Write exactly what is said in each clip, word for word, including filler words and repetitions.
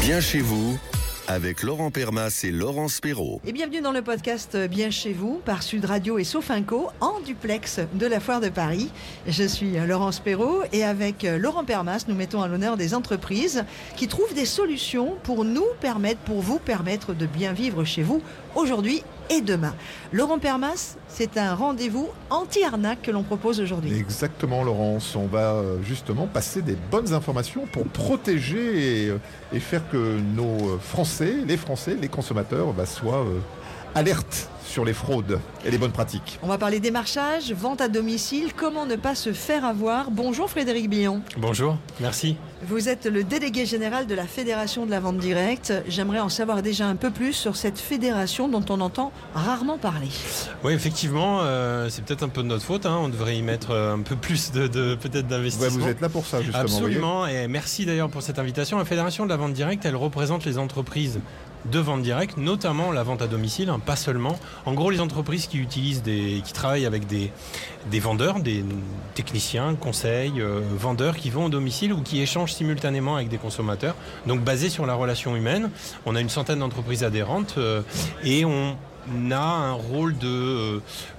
Bien chez vous, avec Laurent Permas et Laurence Perrault. Et bienvenue dans le podcast Bien chez vous par Sud Radio et Sofinco en duplex de la Foire de Paris. Je suis Laurence Perrault et avec Laurent Permas, nous mettons à l'honneur des entreprises qui trouvent des solutions pour nous permettre, pour vous permettre de bien vivre chez vous aujourd'hui et demain. Laurent Permas, c'est un rendez-vous anti-arnaque que l'on propose aujourd'hui. Exactement, Laurence. On va justement passer des bonnes informations pour protéger et, et faire que nos Français, les Français, les consommateurs bah, soient euh, alertes sur les fraudes et les bonnes pratiques. On va parler démarchage, vente à domicile, comment ne pas se faire avoir. Bonjour Frédéric Billon. Bonjour, merci. Vous êtes le délégué général de la Fédération de la vente directe. J'aimerais en savoir déjà un peu plus sur cette fédération dont on entend rarement parler. Oui, effectivement, euh, c'est peut-être un peu de notre faute. Hein. On devrait y mettre un peu plus de, de peut-être d'investissement. Ouais, vous êtes là pour ça, justement. Absolument, et merci d'ailleurs pour cette invitation. La Fédération de la vente directe, elle représente les entreprises de vente directe, notamment la vente à domicile, hein, pas seulement. En gros, les entreprises qui utilisent des, qui travaillent avec des, des vendeurs, des techniciens, conseils, euh, vendeurs qui vont au domicile ou qui échangent simultanément avec des consommateurs. Donc, basé sur la relation humaine, on a une centaine d'entreprises adhérentes euh, et on a un rôle de euh,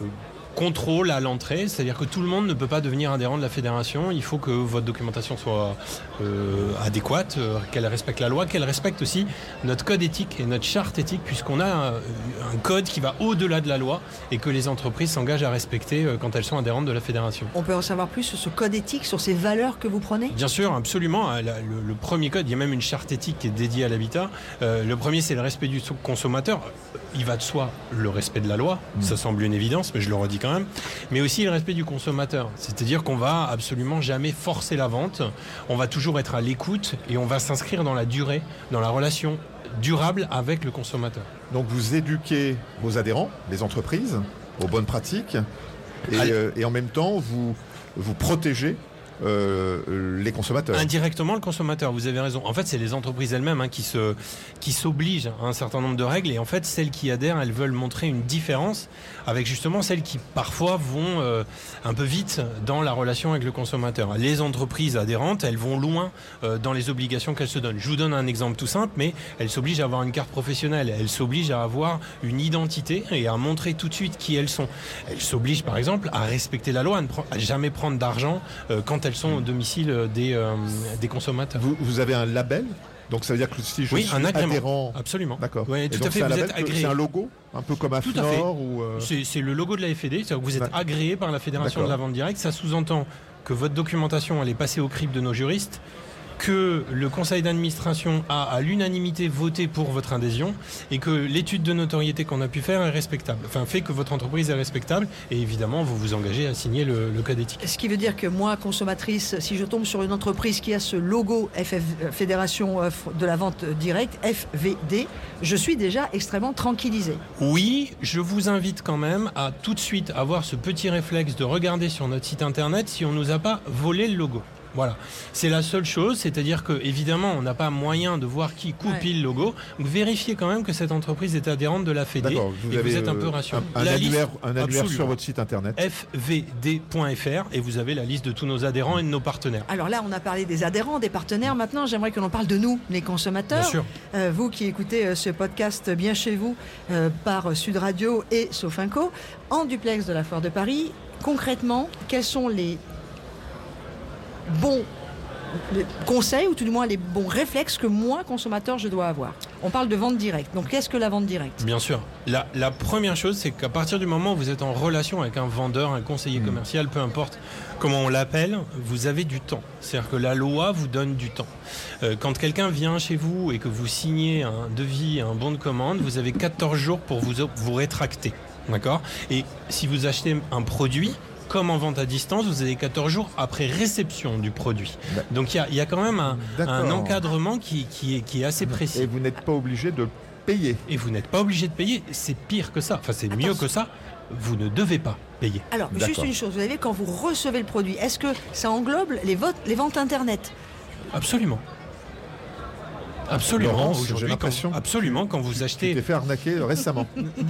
contrôle à l'entrée, c'est-à-dire que tout le monde ne peut pas devenir adhérent de la fédération. Il faut que votre documentation soit euh, adéquate, euh, qu'elle respecte la loi, qu'elle respecte aussi notre code éthique et notre charte éthique, puisqu'on a un, un code qui va au-delà de la loi et que les entreprises s'engagent à respecter euh, quand elles sont adhérentes de la fédération. On peut en savoir plus sur ce code éthique, sur ces valeurs que vous prenez ? Bien sûr, absolument. Le, le premier code, il y a même une charte éthique qui est dédiée à l'habitat. Euh, le premier, c'est le respect du consommateur. Il va de soi le respect de la loi, mmh. Ça semble une évidence, mais je le redis quand même. Mais aussi le respect du consommateur. C'est-à-dire qu'on va absolument jamais forcer la vente. On va toujours être à l'écoute et on va s'inscrire dans la durée, dans la relation durable avec le consommateur. Donc vous éduquez vos adhérents, les entreprises, aux bonnes pratiques et, euh, et en même temps vous, vous protégez Euh, les consommateurs. Indirectement le consommateur, vous avez raison. En fait, c'est les entreprises elles-mêmes hein, qui se qui s'obligent à un certain nombre de règles et en fait, celles qui adhèrent, elles veulent montrer une différence avec justement celles qui parfois vont euh, un peu vite dans la relation avec le consommateur. Les entreprises adhérentes, elles vont loin euh, dans les obligations qu'elles se donnent. Je vous donne un exemple tout simple, mais elles s'obligent à avoir une carte professionnelle, elles s'obligent à avoir une identité et à montrer tout de suite qui elles sont. Elles s'obligent par exemple à respecter la loi, à ne pre- à jamais prendre d'argent euh, quand elles elles sont au domicile des, euh, des consommateurs. Vous, vous avez un label ? Donc ça veut dire que si je oui, suis un adhérent... Absolument. D'accord. Ouais, tout donc à fait, c'est vous un êtes agréé. C'est un logo, un peu comme Afnor ou... Euh... C'est, c'est le logo de la F E D, c'est-à-dire que vous êtes D'accord. agréé par la Fédération D'accord. de la vente directe. Ça sous-entend que votre documentation, elle est passée au crible de nos juristes, que le conseil d'administration a à l'unanimité voté pour votre adhésion et que l'étude de notoriété qu'on a pu faire est respectable. Enfin, fait que votre entreprise est respectable et évidemment, vous vous engagez à signer le, le code éthique. Ce qui veut dire que moi, consommatrice, si je tombe sur une entreprise qui a ce logo F F, Fédération de la vente directe, F V D, je suis déjà extrêmement tranquillisée. Oui, je vous invite quand même à tout de suite avoir ce petit réflexe de regarder sur notre site internet si on nous a pas volé le logo. Voilà, c'est la seule chose, c'est-à-dire que évidemment on n'a pas moyen de voir qui copie ouais. le logo, donc vérifiez quand même que cette entreprise est adhérente de la F E D. D'accord, vous et avez vous êtes un euh, peu rassuré. Un, un la annuaire, liste, un annuaire sur votre site internet. F V D point F R et vous avez la liste de tous nos adhérents et de nos partenaires. Alors là on a parlé des adhérents, des partenaires, maintenant j'aimerais que l'on parle de nous, les consommateurs. Bien sûr. Euh, vous qui écoutez euh, ce podcast Bien chez vous euh, par Sud Radio et Sofinco, en duplex de la Foire de Paris, concrètement, quels sont les bons les conseils ou tout du moins les bons réflexes que moi, consommateur, je dois avoir. On parle de vente directe. Donc, qu'est-ce que la vente directe ? Bien sûr. La, la première chose, c'est qu'à partir du moment où vous êtes en relation avec un vendeur, un conseiller mmh. commercial, peu importe comment on l'appelle, vous avez du temps. C'est-à-dire que la loi vous donne du temps. Euh, quand quelqu'un vient chez vous et que vous signez un devis, un bon de commande, vous avez quatorze jours pour vous, vous rétracter. D'accord ? Et si vous achetez un produit, comme en vente à distance, vous avez quatorze jours après réception du produit. Donc il y a, y a quand même un, un encadrement qui, qui, est, qui est assez précis. Et vous n'êtes pas obligé de payer. Et vous n'êtes pas obligé de payer. C'est pire que ça. Enfin, c'est Attention. mieux que ça. Vous ne devez pas payer. Alors, D'accord. juste une chose. Vous savez, quand vous recevez le produit, est-ce que ça englobe les, votes, les ventes Internet ? Absolument. Absolument. Laurence, Aujourd'hui, j'ai l'impression quand, absolument, quand vous Tu achetez... t'es fait arnaquer récemment.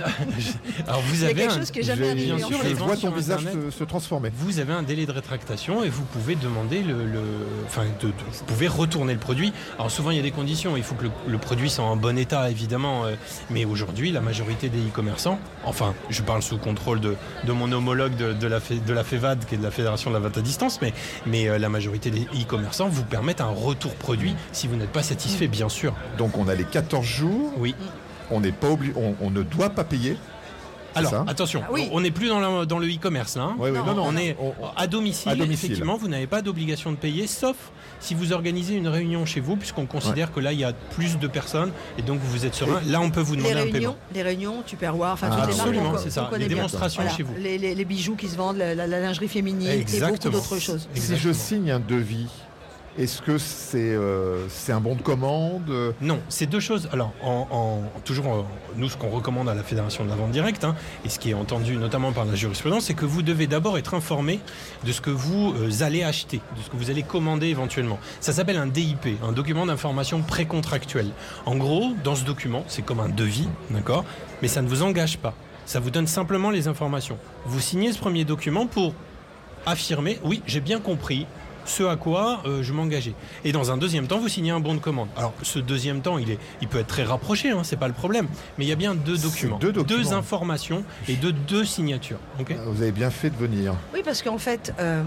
Il Alors vous y a avez quelque un... chose qui est jamais J'ai- arrivé. bien en sûr, fait. je les vois ventes ton sur visage Internet. se, se transformer. Vous avez un délai de rétractation et vous pouvez demander le, le- enfin, de- de- vous pouvez retourner le produit. Alors souvent il y a des conditions. Il faut que le, le produit soit en bon état évidemment. euh, Mais aujourd'hui la majorité des e-commerçants, enfin je parle sous contrôle de, de mon homologue de, de la F- de la FEVAD qui est de la Fédération de la vente à distance, mais, mais euh, la majorité des e-commerçants vous permettent un retour produit si vous n'êtes pas satisfait, bien sûr. Donc on a les quatorze jours, Oui. on n'est pas obligé, on, on ne doit pas payer. C'est Alors ça attention, Ah oui. on n'est plus dans, la- dans le e-commerce là. hein. Ouais, ouais, Non, non, non, On est on- à domicile, à domicile. effectivement, vous n'avez pas d'obligation de payer, sauf si vous organisez une réunion chez vous, puisqu'on considère que là, il y a plus de personnes, et donc vous êtes serein. Là, on peut vous Les demander un réunions, paiement. les réunions, Tupperware, enfin Ah, toutes les marques absolument, qu'on- c'est qu'on ça. connaît Les bien. démonstrations Voilà. chez vous. Les, les- les bijoux qui se vendent, la, la- la lingerie féminine et beaucoup Exactement. d'autres choses. Si je Exactement. signe un devis, est-ce que c'est euh, c'est un bon de commande euh, Non, c'est deux choses. Alors, en, en- toujours, euh, nous, ce qu'on recommande à la Fédération de la vente directe, hein, et ce qui est entendu notamment par la jurisprudence, c'est que vous devez d'abord être informé de ce que vous euh, allez acheter, de ce que vous allez commander éventuellement. Ça s'appelle un D I P, un document d'information précontractuelle. En gros, dans ce document, c'est comme un devis, d'accord, mais ça ne vous engage pas. Ça vous donne simplement les informations. Vous signez ce premier document pour affirmer, oui, j'ai bien compris ce à quoi euh, je m'engageais. Et dans un deuxième temps, vous signez un bon de commande. Alors, ce deuxième temps, il, est, il peut être très rapproché, hein, c'est pas le problème. Mais il y a bien deux C'est documents, deux documents. informations et deux, deux signatures. ok Vous avez bien fait de venir. Oui, parce qu'en fait, euh,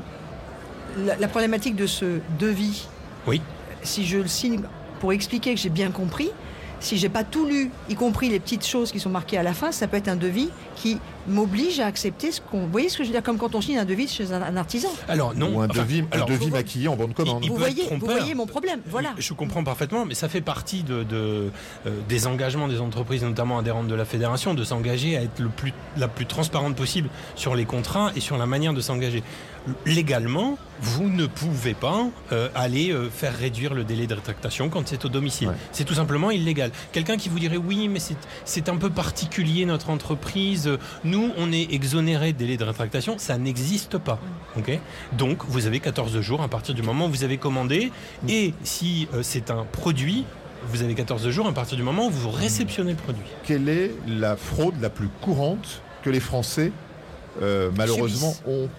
la, la problématique de ce devis, Oui. si je le signe pour expliquer que j'ai bien compris, si j'ai pas tout lu, y compris les petites choses qui sont marquées à la fin, ça peut être un devis qui m'oblige à accepter ce qu'on... Vous voyez ce que je veux dire? Comme quand on signe un devis chez un, un artisan. Alors, non. Ou un enfin, devis, un alors, devis faut- maquillé en bon de commande. Il Vous peut être voyez, vous trompeur. voyez mon problème, voilà. Je comprends parfaitement, mais ça fait partie de, de, euh, des engagements des entreprises, notamment adhérentes de la fédération, de s'engager à être le plus, la plus transparente possible sur les contrats et sur la manière de s'engager. Légalement, vous ne pouvez pas euh, aller euh, faire réduire le délai de rétractation quand c'est au domicile. Ouais. C'est tout simplement illégal. Quelqu'un qui vous dirait oui, mais c'est, c'est un peu particulier notre entreprise, nous on est exonéré de délai de rétractation, ça n'existe pas. ok Donc vous avez quatorze jours à partir du moment où vous avez commandé, et si euh, c'est un produit, vous avez quatorze jours à partir du moment où vous réceptionnez le produit. Quelle est la fraude la plus courante que les Français, euh, malheureusement, Subissent. ont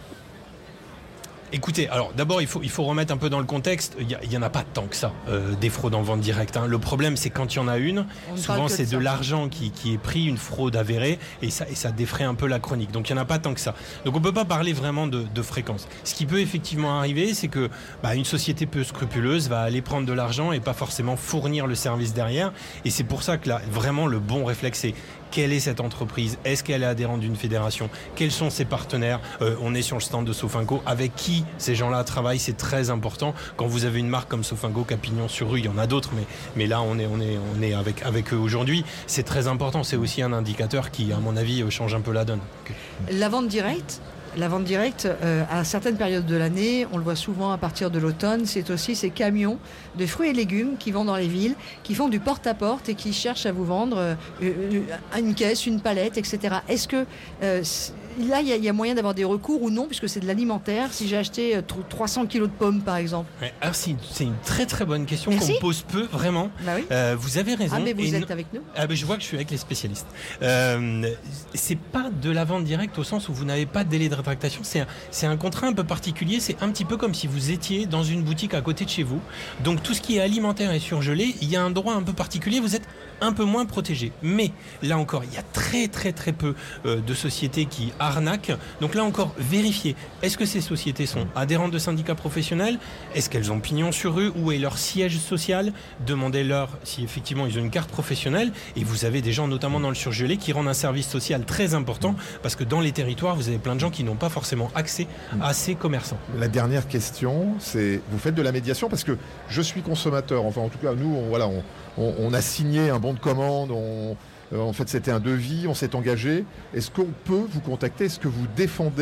Écoutez, alors d'abord il faut, il faut remettre un peu dans le contexte, il n'y en a pas tant que ça, euh, des fraudes en vente directe. hein. Le problème c'est quand il y en a une, On ne souvent parle que c'est de de ça. l'argent qui, qui est pris, une fraude avérée, et ça, et ça défraie un peu la chronique. Donc il n'y en a pas tant que ça. Donc on ne peut pas parler vraiment de, de fréquence. Ce qui peut effectivement arriver, c'est que bah, une société peu scrupuleuse va aller prendre de l'argent et pas forcément fournir le service derrière. Et c'est pour ça que là, vraiment le bon réflexe c'est quelle est cette entreprise? Est-ce qu'elle est adhérente d'une fédération? Quels sont ses partenaires? euh, On est sur le stand de Sofinco. Avec qui ces gens-là travaillent? C'est très important. Quand vous avez une marque comme Sofinco, Capignon sur rue, il y en a d'autres, mais, mais là, on est, on est, on est avec, avec eux aujourd'hui. C'est très important. C'est aussi un indicateur qui, à mon avis, change un peu la donne. La vente directe, la vente directe, euh, à certaines périodes de l'année, on le voit souvent à partir de l'automne, c'est aussi ces camions de fruits et légumes qui vont dans les villes, qui font du porte-à-porte et qui cherchent à vous vendre euh, une, une caisse, une palette, et cetera. Est-ce que euh, c- là, il y, a- il y a moyen d'avoir des recours ou non, puisque c'est de l'alimentaire? Si j'ai acheté euh, tr- trois cents kilos de pommes, par exemple. Ouais, alors, c'est, une- c'est une très très bonne question Merci. qu'on me pose peu, vraiment. Bah oui. Euh, vous avez raison. Ah, mais vous Et êtes no- avec nous. Ah ben je vois que je suis avec les spécialistes. Euh, c'est pas de la vente directe au sens où vous n'avez pas de délai de rétractation. C'est un, c'est un contrat un peu particulier. C'est un petit peu comme si vous étiez dans une boutique à côté de chez vous. Donc tout ce qui est alimentaire et surgelé, il y a un droit un peu particulier. Vous êtes un peu moins protégé. Mais là encore, il y a très très très peu euh, de sociétés qui arnaquent. Donc là encore, vérifiez. Est-ce que ces sociétés sont adhérentes de syndicats professionnels? Est-ce qu'elles ont pignon sur rue? Où est leur siège social? Demandez-leur si effectivement ils ont une carte professionnelle. Et vous avez des gens, notamment dans le surgelé, qui rendent un service social très important parce que dans les territoires, vous avez plein de gens qui n'ont pas forcément accès à ces commerçants. La dernière question, c'est vous faites de la médiation parce que je suis consommateur. Enfin, en tout cas, nous, on, voilà, on, on- on a signé un bon de commande. On, euh, en fait, c'était un devis. On s'est engagé. Est-ce qu'on peut vous contacter? Est-ce que vous défendez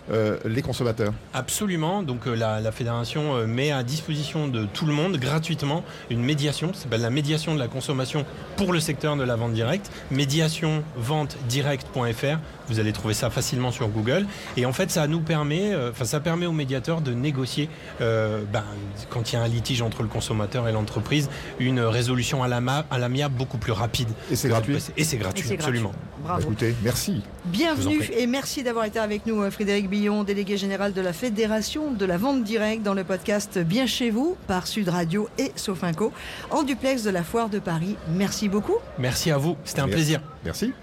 euh, les consommateurs. Absolument. Donc euh, la, la fédération euh, met à disposition de tout le monde gratuitement une médiation. Ça s'appelle la médiation de la consommation pour le secteur de la vente directe. médiation vente directe point f r. Vous allez trouver ça facilement sur Google. Et en fait, ça nous permet, euh, enfin, ça permet aux médiateurs de négocier, euh, ben, quand il y a un litige entre le consommateur et l'entreprise, une résolution à l'amiable beaucoup plus rapide. Et c'est gratuit. Et c'est gratuit, Et c'est absolument. gratuit. Bravo. Bah, écoutez, merci. Bienvenue et merci d'avoir été avec nous, Frédéric Billon, délégué général de la Fédération de la vente directe, dans le podcast Bien chez vous par Sud Radio et Sofinco, en duplex de la Foire de Paris. Merci beaucoup. Merci à vous, c'était un Merci. plaisir. Merci.